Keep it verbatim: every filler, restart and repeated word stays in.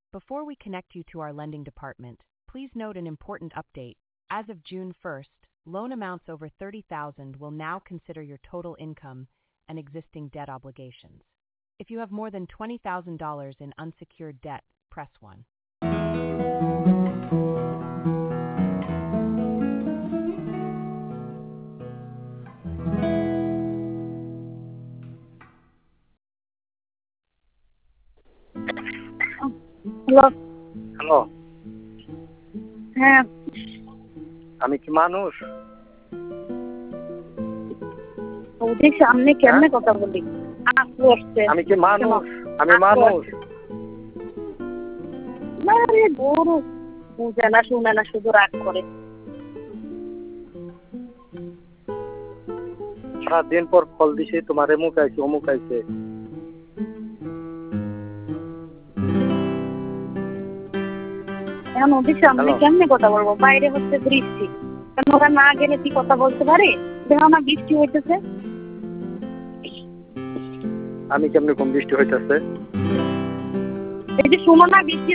Before we connect you to our lending department, please note an important update. As of June first, loan amounts over thirty thousand dollars will now consider your total income and existing debt obligations. If you have more than twenty thousand dollars in unsecured debt, press one. Hello hello, হ্যাঁ আমি কি মানুষ? ওদের সামনে কেমনে কথা বলি? আসতে আসতে আমি কি মানুষ? আমি মানুষ। না রে গরু বুঝে না শুনে না শুধু রাগ করে। সাত দিন পর ফল দিছি, তোমারে মুখ আইছে অমুক আইছে। এখন ওদের সামনে হ্যালো। কেমনে কথা বলবো? বাইরে হচ্ছে বৃষ্টি, কারণ ওরা না গেলে কি কথা বলতে পারে? দেখো না বৃষ্টি হইতেছে। আমি কেমনে কম বৃষ্টি হইতেছে? এই যে শুনো না বৃষ্টি